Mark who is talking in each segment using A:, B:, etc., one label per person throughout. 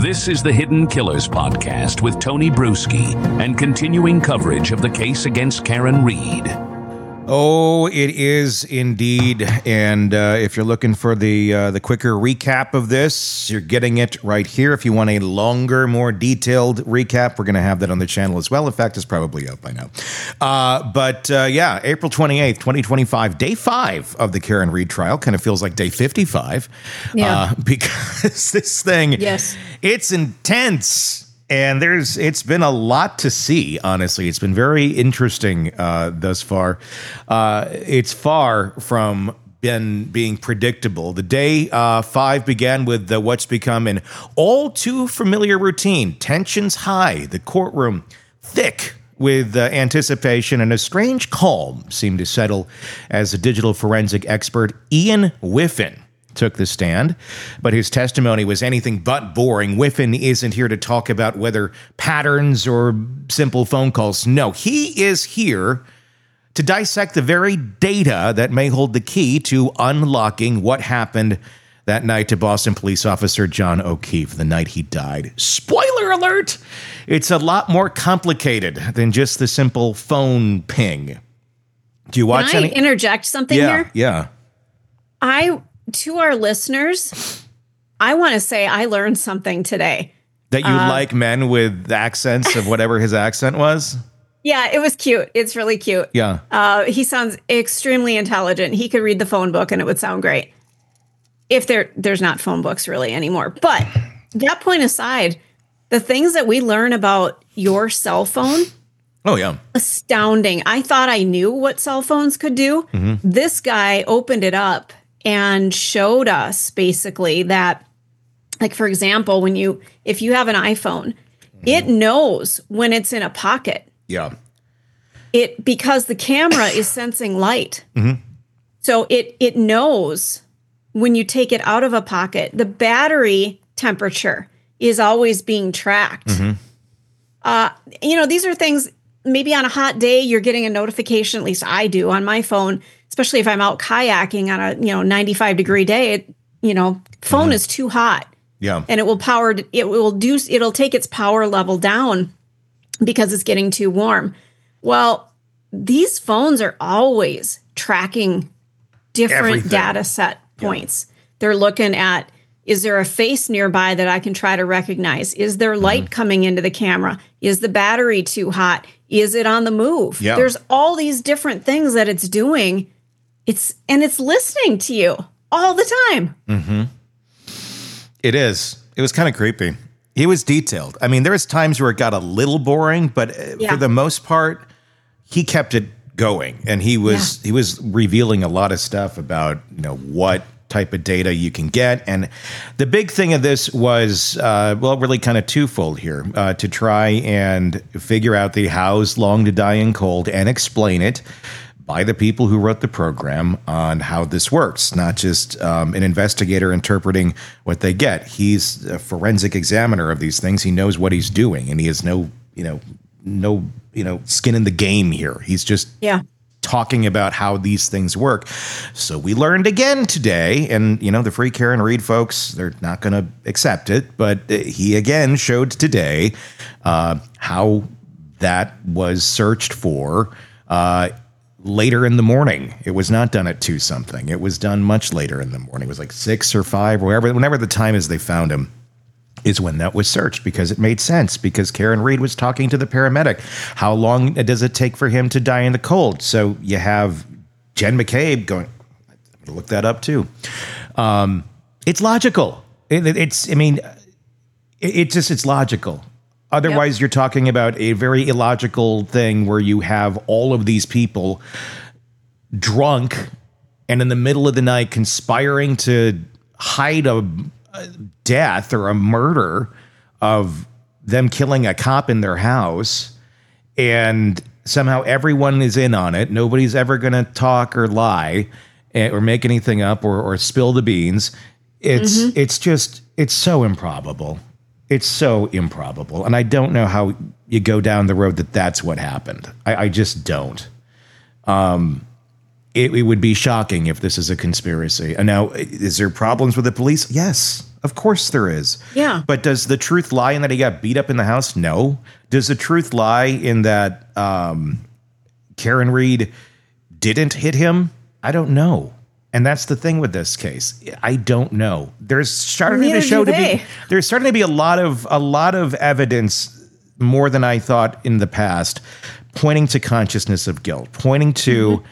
A: This is the Hidden Killers podcast with Tony Bruschi and continuing coverage of the case against Karen Read.
B: Oh, it is indeed. And if you're looking for the quicker recap of this, you're getting it right here. If you want a longer, more detailed recap, we're going to have that on the channel as well. In fact, it's probably up by now. But April 28th, 2025, day 5 of the Karen Read trial. Kind of feels like day 55.
C: Yeah.
B: Because this thing,
C: yes,
B: it's intense. And it's been a lot to see, honestly. It's been very interesting thus far. It's far from being predictable. The day 5 began with what's become an all too familiar routine. Tensions high, the courtroom thick with anticipation, and a strange calm seemed to settle as a digital forensic expert, Ian Whiffen, took the stand, but his testimony was anything but boring. Whiffen isn't here to talk about whether patterns or simple phone calls. No, he is here to dissect the very data that may hold the key to unlocking what happened that night to Boston police officer John O'Keefe, the night he died. Spoiler alert! It's a lot more complicated than just the simple phone ping. Do you watch
C: Can I
B: any?
C: interject something here?
B: Yeah.
C: To our listeners, I want to say I learned something today.
B: That you like men with accents of whatever his accent was?
C: Yeah, it was cute. It's really cute.
B: Yeah.
C: He sounds extremely intelligent. He could read the phone book and it would sound great. If there's not phone books really anymore. But that point aside, the things that we learn about your cell phone,
B: Oh, yeah.
C: astounding. I thought I knew what cell phones could do.
B: Mm-hmm.
C: This guy opened it up and showed us basically that, like, for example, if you have an iPhone, it knows when it's in a pocket.
B: Yeah.
C: Because the camera is sensing light.
B: Mm-hmm.
C: So it knows when you take it out of a pocket. The battery temperature is always being tracked.
B: Mm-hmm.
C: These are things, maybe on a hot day, you're getting a notification, at least I do on my phone, especially if I'm out kayaking on a 95 degree day. Phone is too hot.
B: Yeah.
C: And it'll take its power level down because it's getting too warm. Well, these phones are always tracking different
B: Everything.
C: data set points. Yeah. They're looking at, is there a face nearby that I can try to recognize? Is there light coming into the camera? Is the battery too hot? Is it on the move?
B: Yeah.
C: There's all these different things that it's doing. It's listening to you all the time.
B: Mm-hmm. It is. It was kind of creepy. He was detailed. I mean, there was times where it got a little boring, but for the most part, he kept it going, and he was revealing a lot of stuff about what type of data you can get. And the big thing of this was, really kind of twofold here, to try and figure out the how's long to die in cold and explain it by the people who wrote the program on how this works, not just an investigator interpreting what they get. He's a forensic examiner of these things. He knows what he's doing, and he has no skin in the game here. He's just talking about how these things work. So we learned again today, and the Free Karen Read folks, they're not going to accept it, but he again showed today how that was searched for later in the morning. It was not done at 2 something. It was done much later in the morning. It was like 6 or 5, whenever the time is they found him, is when that was searched, because it made sense, because Karen Read was talking to the paramedic. How long does it take for him to die in the cold? So you have Jen McCabe going, I'm going to look that up too. It's logical. It's logical. Otherwise, You're talking about a very illogical thing where you have all of these people drunk and in the middle of the night conspiring to hide a death or a murder of them killing a cop in their house, and somehow everyone is in on it. Nobody's ever going to talk or lie or make anything up or spill the beans. It's so improbable. It's so improbable. And I don't know how you go down the road that's what happened. I just don't. It would be shocking if this is a conspiracy. And now, is there problems with the police? Yes. Of course there is.
C: Yeah.
B: But does the truth lie in that he got beat up in the house? No. Does the truth lie in that Karen Read didn't hit him? I don't know. And that's the thing with this case. I don't know. There's starting to be a lot of evidence, more than I thought in the past, pointing to consciousness of guilt, pointing to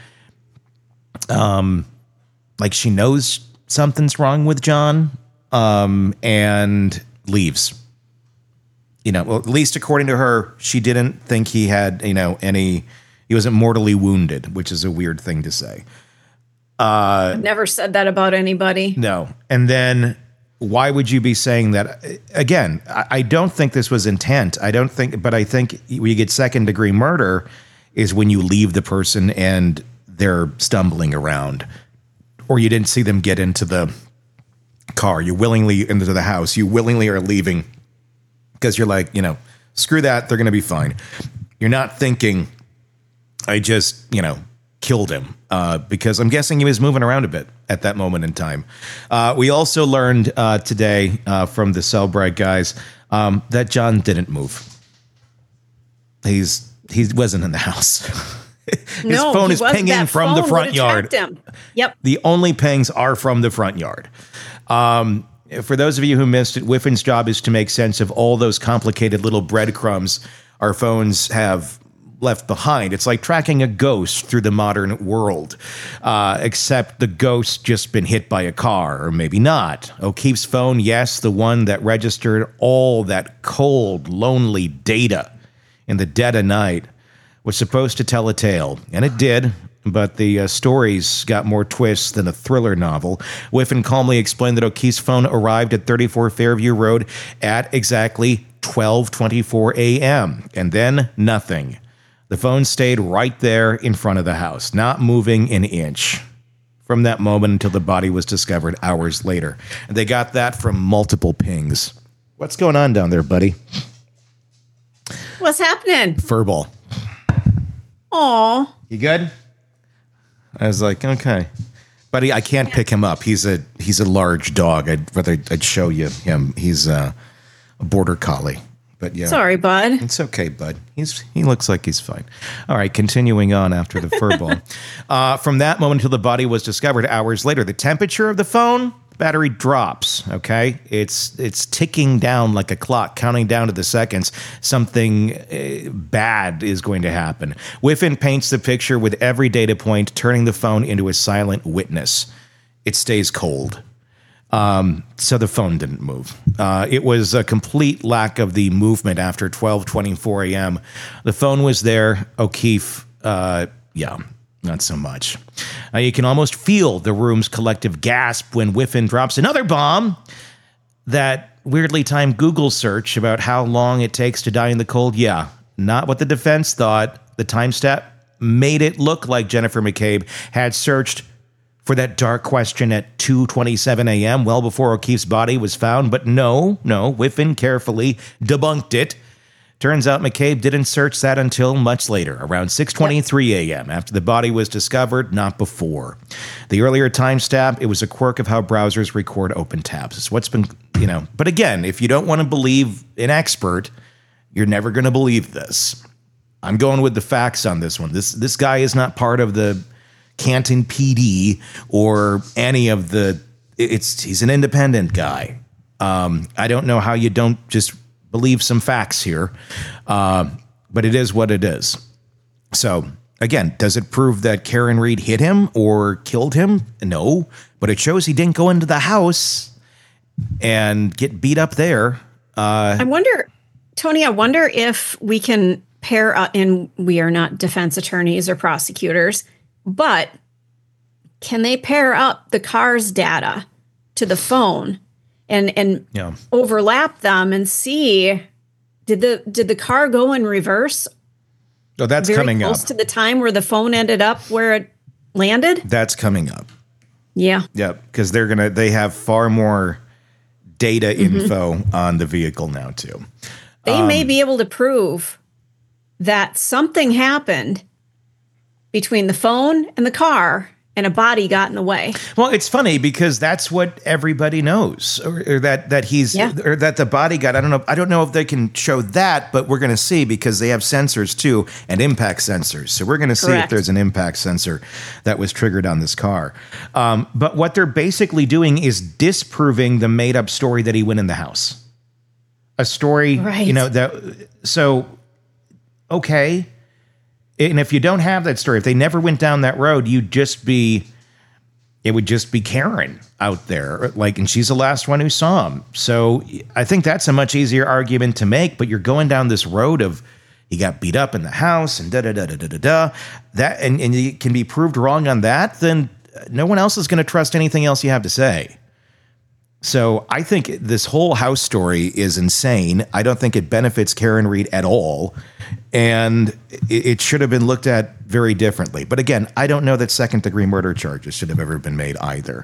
B: like she knows something's wrong with John, and leaves. Well, at least according to her, she didn't think he had, he wasn't mortally wounded, which is a weird thing to say.
C: I've never said that about anybody.
B: No. And then why would you be saying that? Again, I don't think this was intent. But I think when you get second degree murder is when you leave the person and they're stumbling around, or you didn't see them get into the car. You willingly into the house. You willingly are leaving because you're like, screw that. They're going to be fine. You're not thinking, I just, killed him, because I'm guessing he was moving around a bit at that moment in time. We also learned today from the Cellbrite guys that John didn't move. He wasn't in the house. His phone is pinging from the front yard.
C: Yep.
B: The only pings are from the front yard. For those of you who missed it, Whiffin's job is to make sense of all those complicated little breadcrumbs our phones have left behind. It's like tracking a ghost through the modern world, except the ghost just been hit by a car, or maybe not. O'Keefe's phone, yes, the one that registered all that cold, lonely data in the dead of night, was supposed to tell a tale, and it did. But the stories got more twists than a thriller novel. Whiffen calmly explained that O'Keefe's phone arrived at 34 Fairview Road at exactly 12:24 a.m. And then nothing. The phone stayed right there in front of the house, not moving an inch from that moment until the body was discovered hours later. And they got that from multiple pings. What's going on down there, buddy?
C: What's happening?
B: Furball.
C: Aw.
B: You good? I was like, okay. Buddy, I can't pick him up. He's a large dog. I'd show you him. He's a border collie. But yeah.
C: Sorry, bud.
B: It's okay, bud. He looks like he's fine. All right, continuing on after the furball. From that moment until the body was discovered hours later, the temperature of the phone, battery drops, okay? It's ticking down like a clock, counting down to the seconds. Something bad is going to happen. Whiffen paints the picture with every data point, turning the phone into a silent witness. It stays cold. So the phone didn't move. It was a complete lack of the movement after 12:24 a.m. The phone was there. O'Keefe, not so much. You can almost feel the room's collective gasp when Whiffen drops another bomb. That weirdly timed Google search about how long it takes to die in the cold. Yeah, not what the defense thought. The time step made it look like Jennifer McCabe had searched for that dark question at 2:27 a.m., well before O'Keefe's body was found. But no, Whiffen carefully debunked it. Turns out McCabe didn't search that until much later, around 6:23 a.m., after the body was discovered, not before. The earlier timestamp, it was a quirk of how browsers record open tabs. It's what's been, But again, if you don't want to believe an expert, you're never going to believe this. I'm going with the facts on this one. This guy is not part of the Canton PD or any of he's an independent guy. I don't know how you don't just believe some facts here, but it is what it is. So again, does it prove that Karen Read hit him or killed him? No, but it shows he didn't go into the house and get beat up there.
C: I wonder, Tony, if we can pair up, and we are not defense attorneys or prosecutors, but can they pair up the car's data to the phone and overlap them and see, did the car go in reverse?
B: Oh, that's
C: very
B: coming
C: close
B: up
C: to the time where the phone ended up where it landed?
B: That's coming up.
C: Yeah.
B: Yeah, because they have far more data info on the vehicle now too.
C: They may be able to prove that something happened between the phone and the car and a body got in the way.
B: Well, it's funny because that's what everybody knows, or that he's, or that the body got. I don't know if they can show that, but we're going to see because they have sensors too and impact sensors. So we're going to see if there's an impact sensor that was triggered on this car. But what they're basically doing is disproving the made up story that he went in the house. A story, okay. And if you don't have that story, if they never went down that road, it would just be Karen out there. And she's the last one who saw him. So I think that's a much easier argument to make, but you're going down this road of he got beat up in the house and da-da-da-da-da-da. That, and you can be proved wrong on that, then no one else is going to trust anything else you have to say. So I think this whole house story is insane. I don't think it benefits Karen Read at all. And it should have been looked at very differently. But again, I don't know that second-degree murder charges should have ever been made either.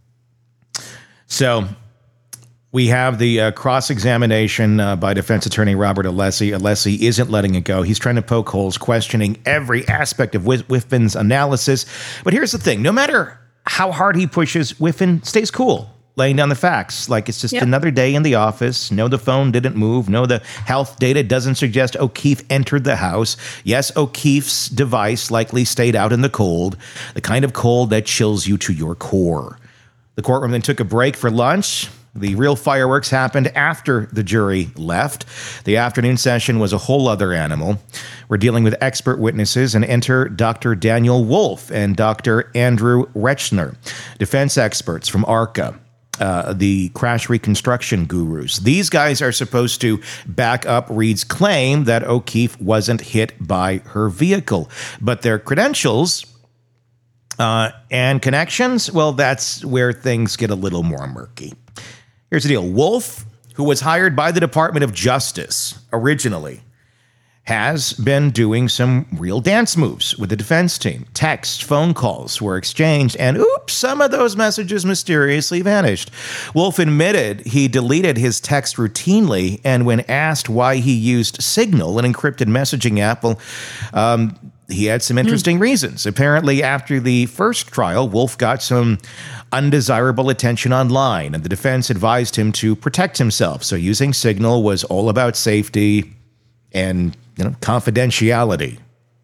B: So we have the cross-examination by defense attorney Robert Alessi. Alessi isn't letting it go. He's trying to poke holes, questioning every aspect of Whiffen's analysis. But here's the thing. No matter how hard he pushes, Whiffen stays cool, laying down the facts. Like it's just another day in the office. No, the phone didn't move. No, the health data doesn't suggest O'Keefe entered the house. Yes, O'Keefe's device likely stayed out in the cold, the kind of cold that chills you to your core. The courtroom then took a break for lunch. The real fireworks happened after the jury left. The afternoon session was a whole other animal. We're dealing with expert witnesses, and enter Dr. Daniel Wolf and Dr. Andrew Rechner, defense experts from ARCA. The crash reconstruction gurus. These guys are supposed to back up Read's claim that O'Keefe wasn't hit by her vehicle. But their credentials and connections, well, that's where things get a little more murky. Here's the deal. Wolf, who was hired by the Department of Justice originally, has been doing some real dance moves with the defense team. Texts, phone calls were exchanged, and oops, some of those messages mysteriously vanished. Wolf admitted he deleted his text routinely, and when asked why he used Signal, an encrypted messaging app, he had some interesting reasons. Apparently, after the first trial, Wolf got some undesirable attention online, and the defense advised him to protect himself. So using Signal was all about safety and confidentiality.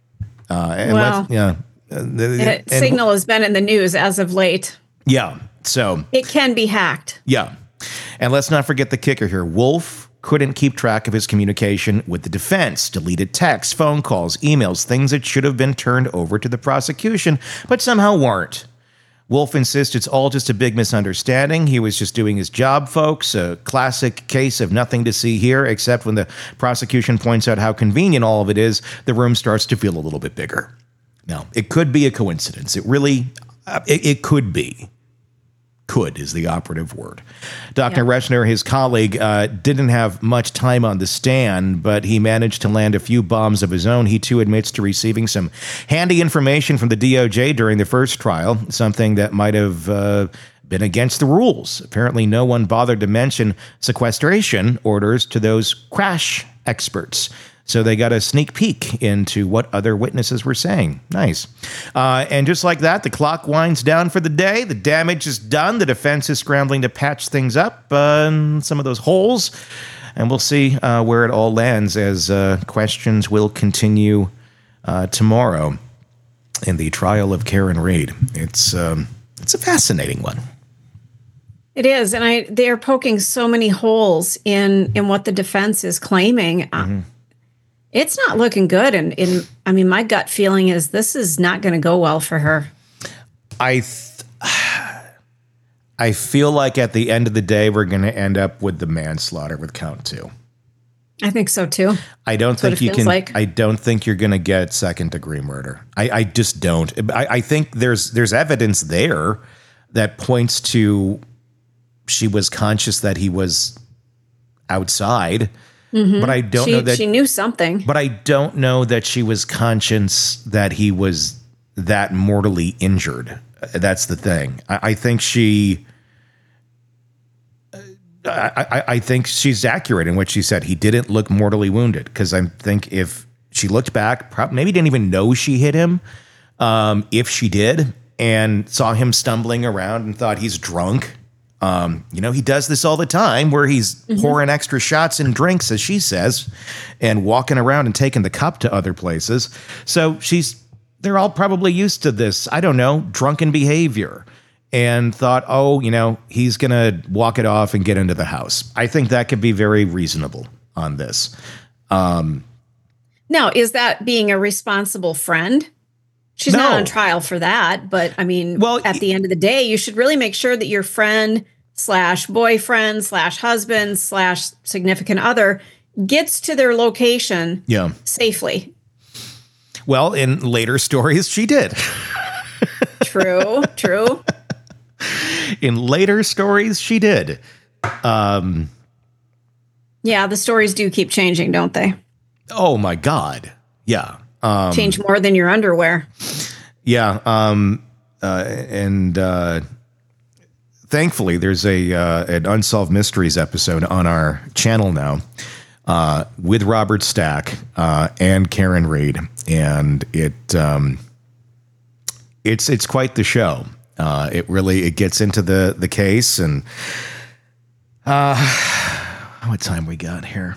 C: Signal has been in the news as of late.
B: Yeah, so
C: it can be hacked.
B: Yeah, and let's not forget the kicker here. Wolf couldn't keep track of his communication with the defense. Deleted texts, phone calls, emails, things that should have been turned over to the prosecution, but somehow weren't. Wolf insists it's all just a big misunderstanding. He was just doing his job, folks. A classic case of nothing to see here, except when the prosecution points out how convenient all of it is, the room starts to feel a little bit bigger. Now, it could be a coincidence. It really, it could be. Could is the operative word. Dr. Rechner, his colleague, didn't have much time on the stand, but he managed to land a few bombs of his own. He, too, admits to receiving some handy information from the DOJ during the first trial, something that might have been against the rules. Apparently, no one bothered to mention sequestration orders to those crash experts. So they got a sneak peek into what other witnesses were saying. Nice. And just like that, the clock winds down for the day. The damage is done. The defense is scrambling to patch things up, some of those holes. And we'll see where it all lands as questions will continue tomorrow in the trial of Karen Read. It's a fascinating one.
C: It is. And they're poking so many holes in what the defense is claiming. It's not looking good. And my gut feeling is this is not going to go well for her.
B: I feel like at the end of the day, we're going to end up with the manslaughter with count 2.
C: I think so too.
B: I don't think you can. Like. I don't think you're going to get second degree murder. I just don't. I think there's evidence there that points to she was conscious that he was outside. But I don't know that
C: she knew something.
B: But I don't know that she was conscious that he was that mortally injured. That's the thing. I think I think she's accurate in what she said. He didn't look mortally wounded, because I think if she looked back, maybe didn't even know she hit him. If she did, and saw him stumbling around and thought he's drunk. He does this all the time where he's pouring extra shots and drinks, as she says, and walking around and taking the cup to other places. So they're all probably used to this, I don't know, drunken behavior, and thought, he's going to walk it off and get into the house. I think that could be very reasonable on this.
C: Now, is that being a responsible friend? She's not on trial for that, but I mean, at the end of the day, you should really make sure that your friend / boyfriend / husband / significant other gets to their location safely.
B: Well, in later stories, she did.
C: True.
B: In later stories, she did.
C: Yeah, the stories do keep changing, don't they?
B: Oh, my God. Yeah.
C: Change more than your underwear.
B: Yeah. Thankfully, there's an Unsolved Mysteries episode on our channel now with Robert Stack and Karen Reed. And it's quite the show. It gets into the case. And what time we got here?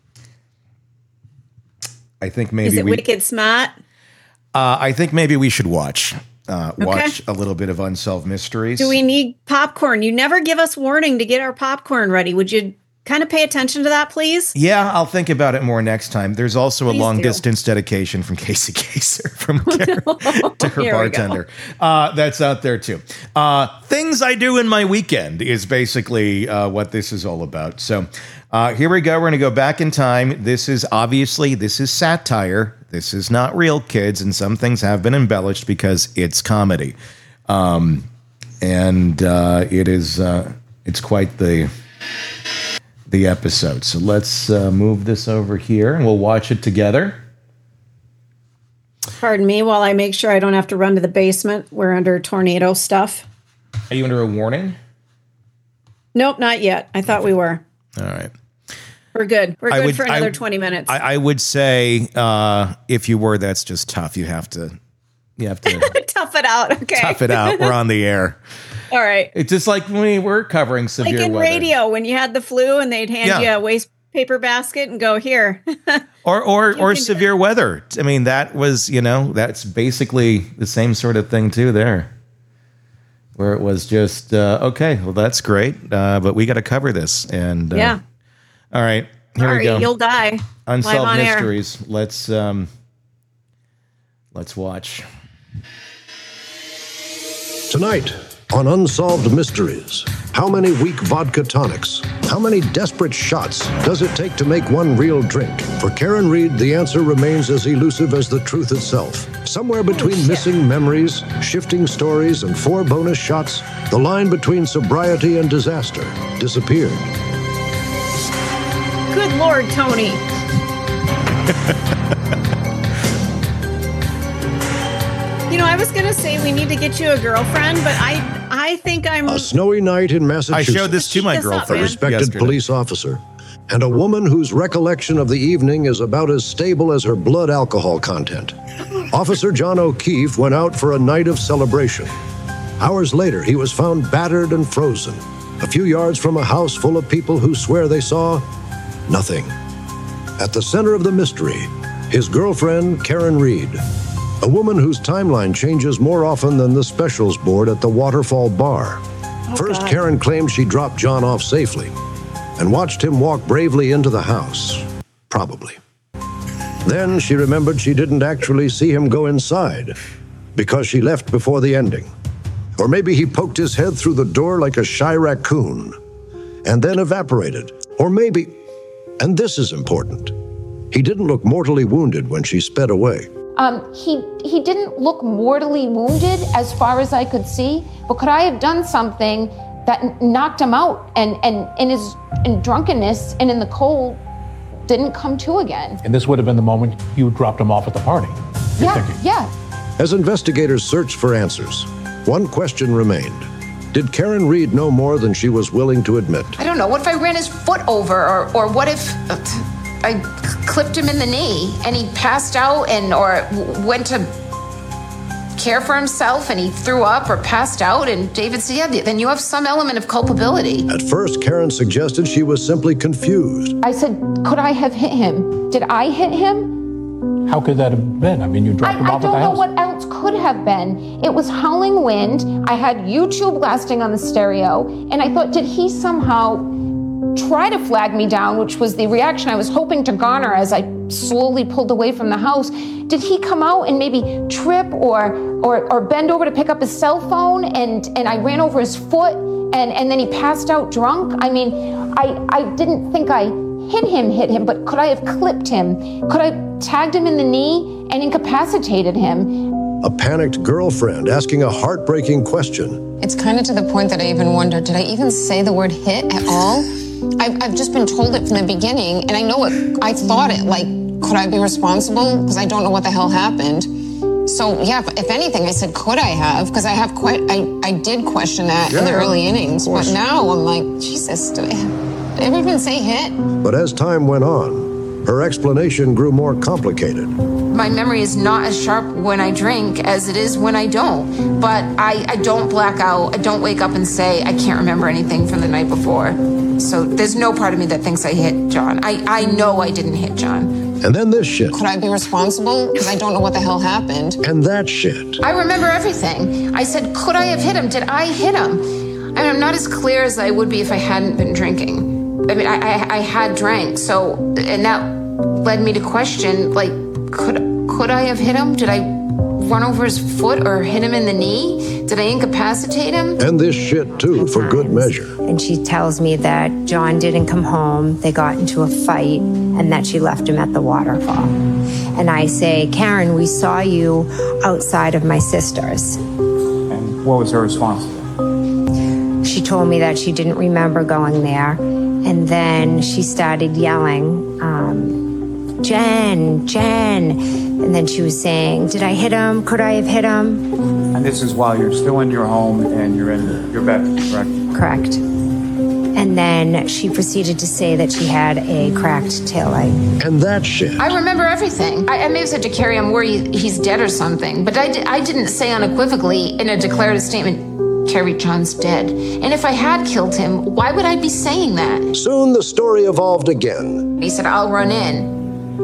B: I think maybe
C: is it Wicked Smart?
B: I think maybe we should watch a little bit of Unsolved Mysteries.
C: Do we need popcorn? You never give us warning to get our popcorn ready. Would you kind of pay attention to that, please?
B: Yeah, I'll think about it more next time. There's also a long distance dedication from Casey Kaser from Karen to her bartender. That's out there too. Things I do in my weekend is basically what this is all about. So here we go. We're going to go back in time. This is satire. This is not real, kids, and some things have been embellished because it's comedy. It's quite the episode. So let's move this over here and we'll watch it together.
C: Pardon me while I make sure I don't have to run to the basement. We're under tornado stuff.
B: Are you under a warning?
C: Nope, not yet. I thought we were.
B: All right.
C: We're good. We're good for another 20 minutes.
B: I would say if you were, that's just tough. You have to
C: tough it out. Okay.
B: Tough it out. We're on the air.
C: All right.
B: It's just like when we were covering severe weather.
C: Like in radio, when you had the flu and they'd hand you a waste paper basket and go, here.
B: or severe weather. I mean, that was, that's basically the same sort of thing too there. Where it was just, okay, well, that's great. But we got to cover this. And all right, here we go.
C: You'll die.
B: Unsolved Mysteries. Air. Let's watch.
D: Tonight on Unsolved Mysteries, how many weak vodka tonics, how many desperate shots does it take to make one real drink? For Karen Reed, the answer remains as elusive as the truth itself. Somewhere between missing memories, shifting stories, and 4 bonus shots, the line between sobriety and disaster disappeared.
C: Good Lord, Tony. I was going to say we need to get you a girlfriend, but I think I'm...
D: A snowy night in Massachusetts.
B: I showed this to my girlfriend.
D: A respected police officer. And a woman whose recollection of the evening is about as stable as her blood alcohol content. Officer John O'Keefe went out for a night of celebration. Hours later, he was found battered and frozen, a few yards from a house full of people who swear they saw nothing. At the center of the mystery, his girlfriend, Karen Reed, a woman whose timeline changes more often than the specials board at the Waterfall Bar. First, Karen claimed she dropped John off safely and watched him walk bravely into the house. Probably. Then she remembered she didn't actually see him go inside because she left before the ending. Or maybe he poked his head through the door like a shy raccoon and then evaporated. Or maybe, and this is important, he didn't look mortally wounded when she sped away.
E: He didn't look mortally wounded as far as I could see, but could I have done something that knocked him out and in drunkenness and in the cold didn't come to again?
F: And this would have been the moment you dropped him off at the party.
E: Yeah.
D: As investigators searched for answers, one question remained. Did Karen Reed know more than she was willing to admit?
E: I don't know. What if I ran his foot over, or what if I clipped him in the knee and he passed out or went to care for himself and he threw up or passed out. And David said, yeah, then you have some element of culpability.
D: At first, Karen suggested she was simply confused.
E: I said, could I have hit him? Did I hit him?
F: How could that have been? I mean, you dropped him
E: I
F: off at the
E: don't know
F: house.
E: what else could have been. It was howling wind. I had YouTube blasting on the stereo. And I thought, did he somehow try to flag me down, which was the reaction I was hoping to garner as I slowly pulled away from the house. Did he come out and maybe trip or bend over to pick up his cell phone and I ran over his foot and then he passed out drunk? I mean, I didn't think I hit him, but could I have clipped him? Could I have tagged him in the knee and incapacitated him?
D: A panicked girlfriend asking a heartbreaking question.
G: It's kind of to the point that I even wonder, did I even say the word hit at all? I've just been told it from the beginning, and I know it. I thought it, like, could I be responsible? Because I don't know what the hell happened. So, yeah, if anything, I said, could I have? Because I did question that in the early innings. But now I'm like, Jesus, did I even say hit?
D: But as time went on, her explanation grew more complicated.
E: My memory is not as sharp when I drink as it is when I don't. But I don't black out. I don't wake up and say, I can't remember anything from the night before. So there's no part of me that thinks I hit John. I know I didn't hit John.
D: And then this shit.
G: Could I be responsible? Because I don't know what the hell happened.
D: And that shit.
E: I remember everything. I said, could I have hit him? Did I hit him? I mean, I'm not as clear as I would be if I hadn't been drinking. I mean, I had drank, so, and that led me to question, like, could I have hit him? Did I run over his foot or hit him in the knee? Did I incapacitate him?
D: And this shit, too, for good measure.
H: And she tells me that John didn't come home, they got into a fight, and that she left him at the waterfall. And I say, Karen, we saw you outside of my sister's.
F: And what was her response?
H: She told me that she didn't remember going there. And then she started yelling, Jen. And then she was saying, did I hit him? Could I have hit him?
I: And this is while you're still in your home and you're in your bed, correct?
H: Correct. And then she proceeded to say that she had a cracked taillight.
D: And that shit.
E: I remember everything. I may have said to Carrie, I'm worried he's dead or something. But I didn't say unequivocally in a declarative statement, Carrie, John's dead. And if I had killed him, why would I be saying that?
D: Soon the story evolved again.
E: He said, I'll run in.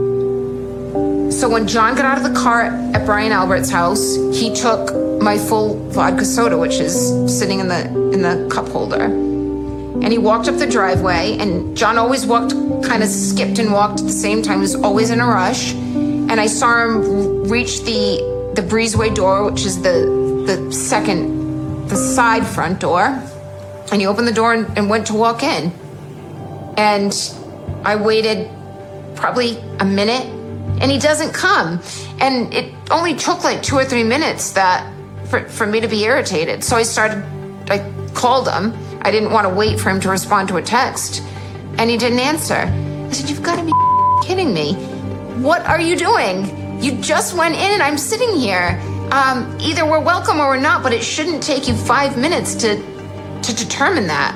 E: So when John got out of the car at Brian Albert's house, he took my full vodka soda, which is sitting in the cup holder. And he walked up the driveway, and John always kind of skipped and walked at the same time. He was always in a rush. And I saw him reach the breezeway door, which is the side front door. And he opened the door and went to walk in. And I waited probably a minute, and he doesn't come. And it only took like 2 or 3 minutes for me to be irritated. So I called him. I didn't want to wait for him to respond to a text. And he didn't answer. I said, you've got to be kidding me. What are you doing? You just went in and I'm sitting here. Either we're welcome or we're not, but it shouldn't take you 5 minutes to determine that.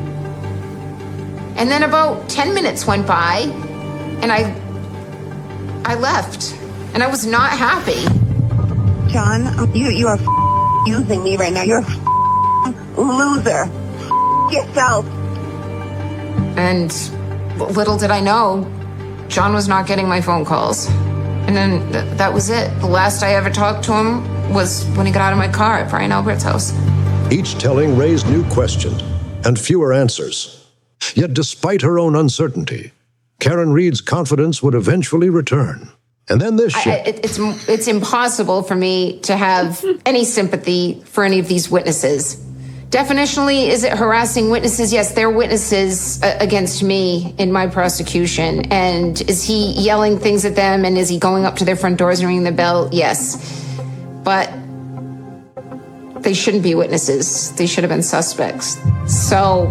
E: And then about 10 minutes went by, and I left, and I was not happy.
J: John, you are using me right now. You're a loser. Yourself.
E: And little did I know, John was not getting my phone calls. And then that was it. The last I ever talked to him was when he got out of my car at Brian Albert's house.
D: Each telling raised new questions and fewer answers. Yet despite her own uncertainty, Karen Reed's confidence would eventually return. And then this shit.
E: It's impossible for me to have any sympathy for any of these witnesses. Definitionally, is it harassing witnesses? Yes, they're witnesses against me in my prosecution. And is he yelling things at them? And is he going up to their front doors and ringing the bell? Yes. But they shouldn't be witnesses. They should have been suspects. So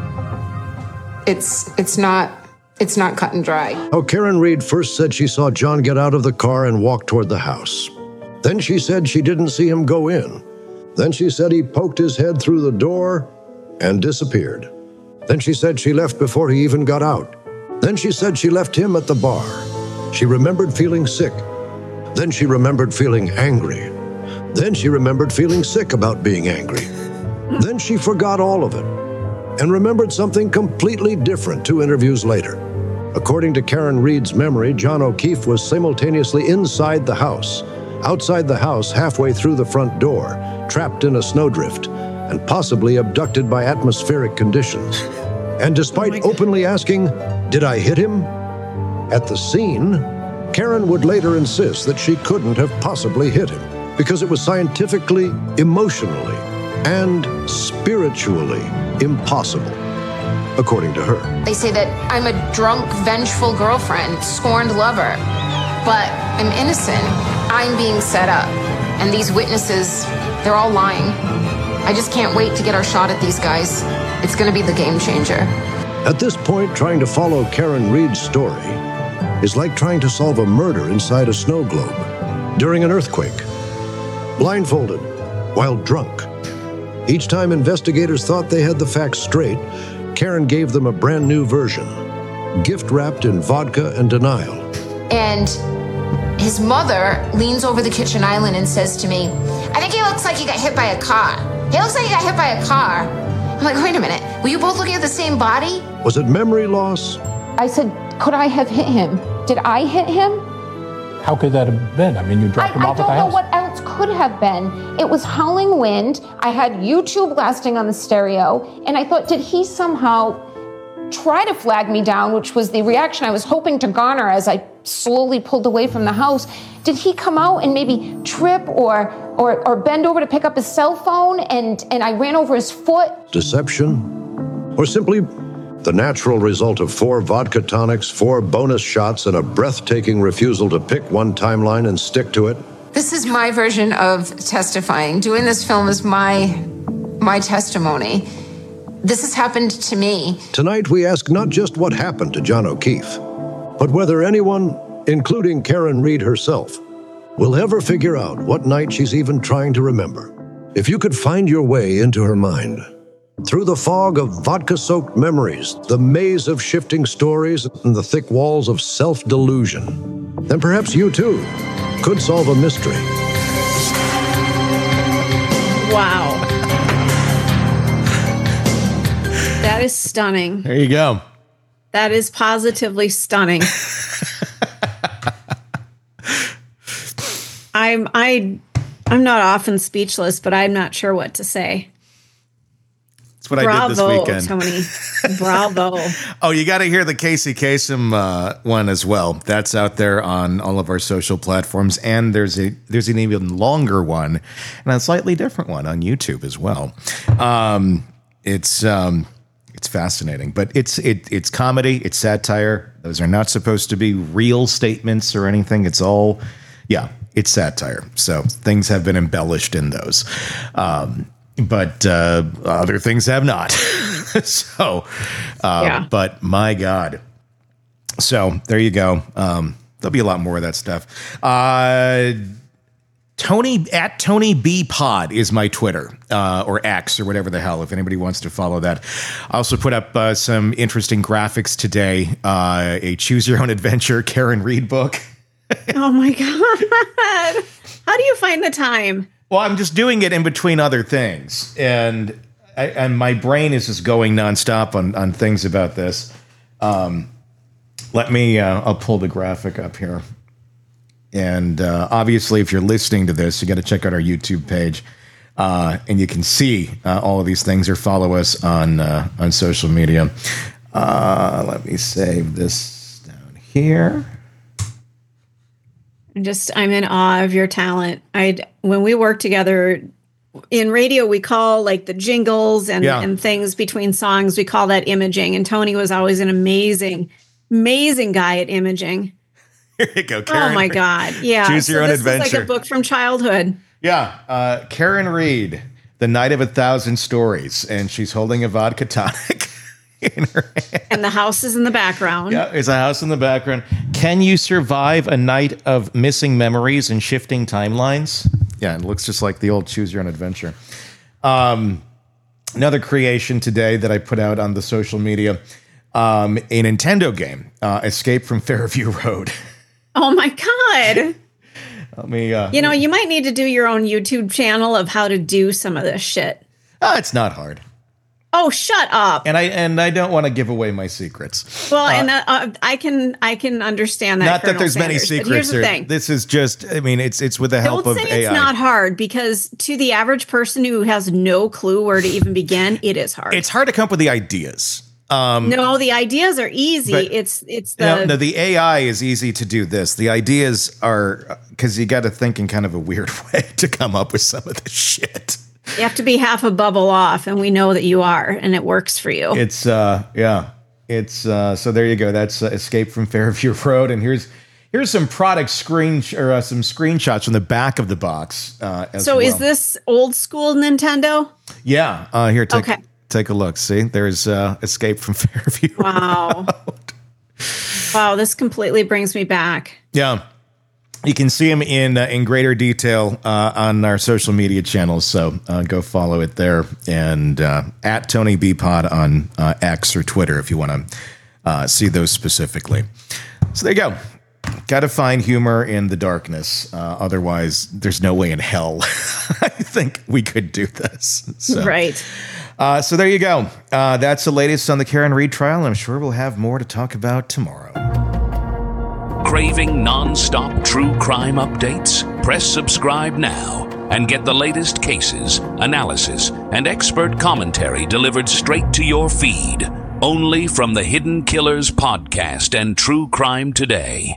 E: it's not cut and dry.
D: How Karen Reed first said she saw John get out of the car and walk toward the house. Then she said she didn't see him go in. Then she said he poked his head through the door and disappeared. Then she said she left before he even got out. Then she said she left him at the bar. She remembered feeling sick. Then she remembered feeling angry. Then she remembered feeling sick about being angry. Then she forgot all of it and remembered something completely different 2 interviews later. According to Karen Reid's memory, John O'Keefe was simultaneously inside the house, outside the house halfway through the front door, trapped in a snowdrift, and possibly abducted by atmospheric conditions. And despite openly asking, "Did I hit him?" at the scene, Karen would later insist that she couldn't have possibly hit him because it was scientifically, emotionally, and spiritually impossible, according to her.
E: They say that I'm a drunk, vengeful girlfriend, scorned lover, but I'm innocent. I'm being set up. And these witnesses, they're all lying. I just can't wait to get our shot at these guys. It's going to be the game changer.
D: At this point, trying to follow Karen Reid's story is like trying to solve a murder inside a snow globe during an earthquake, blindfolded, while drunk. Each time investigators thought they had the facts straight, Karen gave them a brand new version, gift-wrapped in vodka and denial.
E: And his mother leans over the kitchen island and says to me, "I think he looks like he got hit by a car. He looks like he got hit by a car." I'm like, wait a minute, were you both looking at the same body?
D: Was it memory loss?
E: I said, could I have hit him? Did I hit him?
F: How could that have been? I mean, you dropped him off at the
E: I don't know
F: house.
E: what else could have been. It was howling wind. I had YouTube blasting on the stereo. And I thought, did he somehow try to flag me down, which was the reaction I was hoping to garner as I slowly pulled away from the house? Did he come out and maybe trip or bend over to pick up his cell phone and I ran over his foot?
D: Deception? Or simply the natural result of 4 vodka tonics, 4 bonus shots, and a breathtaking refusal to pick one timeline and stick to it?
E: This is my version of testifying. Doing this film is my testimony. This has happened to me.
D: Tonight, we ask not just what happened to John O'Keefe, but whether anyone, including Karen Reid herself, will ever figure out what night she's even trying to remember. If you could find your way into her mind, through the fog of vodka-soaked memories, the maze of shifting stories, and the thick walls of self-delusion, then perhaps you, too, could solve a mystery.
C: Wow. That is stunning.
B: There you go.
C: That is positively stunning. I'm not often speechless, but I'm not sure what to say.
B: That's what I did this weekend.
C: Tony. Bravo.
B: Oh, you got to hear the Casey Kasem one as well. That's out there on all of our social platforms, and there's an even longer one and a slightly different one on YouTube as well. It's fascinating, but it's comedy, it's satire. Those are not supposed to be real statements or anything. It's all, it's satire. So things have been embellished in those. But other things have not. So, but my God. So there you go. There'll be a lot more of that stuff. Tony B Pod is my Twitter, or X, or whatever the hell, if anybody wants to follow that. I also put up some interesting graphics today. A Choose Your Own Adventure Karen Reid book.
C: Oh my God. How do you find the time?
B: Well, I'm just doing it in between other things, and my brain is just going nonstop on things about this. Let me, I'll pull the graphic up here. And obviously, if you're listening to this, you got to check out our YouTube page, and you can see all of these things or follow us on social media. Let me save this down here.
C: I'm in awe of your talent. When we work together in radio, we call like the jingles and things between songs, we call that imaging. And Tony was always an amazing guy at imaging.
B: Here you go, Karen.
C: Oh my God. Yeah.
B: Choose Your Own Adventure.
C: This is like a book from childhood.
B: Yeah. Karen Reid, The Night of 1,000 Stories. And she's holding a vodka tonic in her hand.
C: And the house is in the background.
B: Yeah, there's a house in the background. Can you survive a night of missing memories and shifting timelines? Yeah, it looks just like the old Choose Your Own Adventure. Another creation today that I put out on the social media, a Nintendo game, Escape from Fairview Road.
C: Oh my God.
B: Let me.
C: You might need to do your own YouTube channel of how to do some of this shit.
B: It's not hard.
C: Oh, shut up!
B: And I don't want to give away my secrets.
C: Well, I can understand that.
B: Not
C: Colonel
B: that there's
C: Sanders,
B: many
C: but
B: secrets.
C: Here's the thing.
B: This is just. I mean, it's with the help of AI.
C: Don't say it's not hard, because to the average person who has no clue where to even begin, it is hard.
B: It's hard to come up with the ideas.
C: No, the ideas are easy. It's the
B: the AI is easy to do this. The ideas are because you got to think in kind of a weird way to come up with some of the shit.
C: You have to be half a bubble off, and we know that you are, and it works for you.
B: It's so there you go. That's Escape from Fairview Road, and here's some product some screenshots from the back of the box.
C: Is this old school Nintendo?
B: Yeah. Here, take a look. See, there's Escape from Fairview.
C: Wow. Wow, this completely brings me back.
B: Yeah. You can see him in greater detail on our social media channels, so go follow it there, and at Tony B Pod on X or Twitter if you want to see those specifically. So there you go. Got to find humor in the darkness. Otherwise, there's no way in hell I think we could do this. So.
C: Right.
B: So there you go. That's the latest on the Karen Read trial. I'm sure we'll have more to talk about tomorrow.
A: Craving non-stop true crime updates? Press subscribe now and get the latest cases, analysis, and expert commentary delivered straight to your feed. Only from the Hidden Killers podcast and True Crime Today.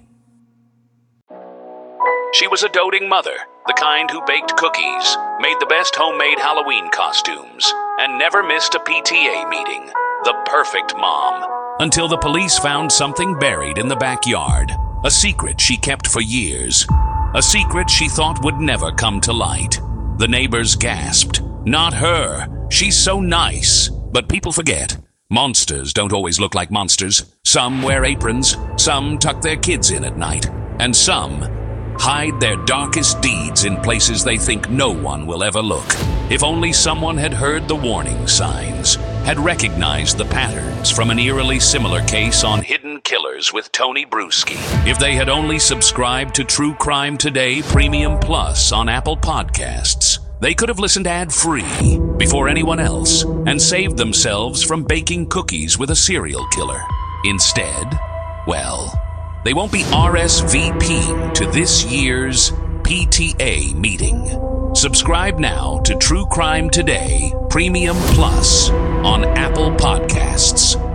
A: She was a doting mother, the kind who baked cookies, made the best homemade Halloween costumes, and never missed a PTA meeting. The perfect mom. Until the police found something buried in the backyard. A secret she kept for years. A secret she thought would never come to light. The neighbors gasped. Not her. She's so nice. But people forget. Monsters don't always look like monsters. Some wear aprons. Some tuck their kids in at night. And some hide their darkest deeds in places they think no one will ever look. If only someone had heard the warning signs, had recognized the patterns from an eerily similar case on Hidden Killers with Tony Bruschi. If they had only subscribed to True Crime Today Premium Plus on Apple Podcasts, they could have listened ad-free before anyone else and saved themselves from baking cookies with a serial killer. Instead, well, they won't be RSVPing to this year's PTA meeting. Subscribe now to True Crime Today Premium Plus on Apple Podcasts.